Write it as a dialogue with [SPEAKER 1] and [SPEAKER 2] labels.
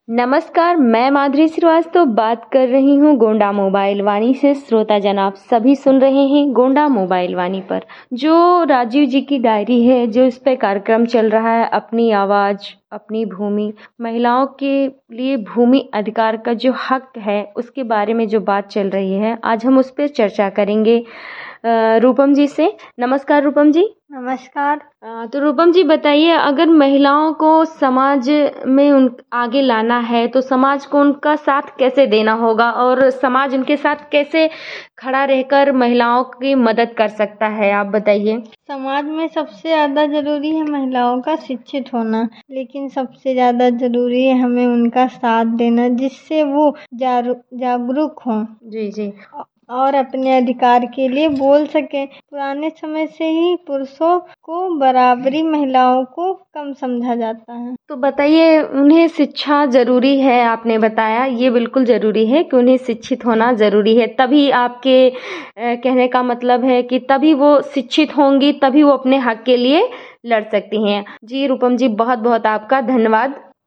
[SPEAKER 1] नमस्कार, मैं माधुरी श्रीवास्तव बात कर रही हूँ गोंडा मोबाइल वाणी से। श्रोता जन आप सभी सुन रहे हैं गोंडा मोबाइल वाणी पर जो राजीव जी की डायरी है, जो इस पे कार्यक्रम चल रहा है, अपनी आवाज़ अपनी भूमि, महिलाओं के लिए भूमि अधिकार का जो हक है उसके बारे में जो बात चल रही है, आज हम उस पर चर्चा करेंगे रूपम जी से। नमस्कार रूपम जी।
[SPEAKER 2] नमस्कार।
[SPEAKER 1] तो रूपम जी बताइए, अगर महिलाओं को समाज में उन आगे लाना है तो समाज को उनका साथ कैसे देना होगा और समाज उनके साथ कैसे खड़ा रहकर महिलाओं की मदद कर सकता है, आप बताइए।
[SPEAKER 2] समाज में सबसे ज़्यादा ज़रूरी है महिलाओं का शिक्षित होना, लेकिन सबसे ज़्यादा ज़रूरी है हमें उनका साथ देना, जिससे वो जागरूक हों
[SPEAKER 1] जी जी।
[SPEAKER 2] और अपने अधिकार के लिए बोल सकें। पुराने समय से ही पुरुषों को बराबरी, महिलाओं को कम समझा जाता है।
[SPEAKER 1] तो बताइए, उन्हें शिक्षा ज़रूरी है, आपने बताया ये बिल्कुल ज़रूरी है कि उन्हें शिक्षित होना ज़रूरी है। तभी आपके कहने का मतलब है कि तभी वो शिक्षित होंगी, तभी वो अपने हक के लिए लड़ सकती हैं। जी रूपम जी, बहुत बहुत आपका धन्यवाद।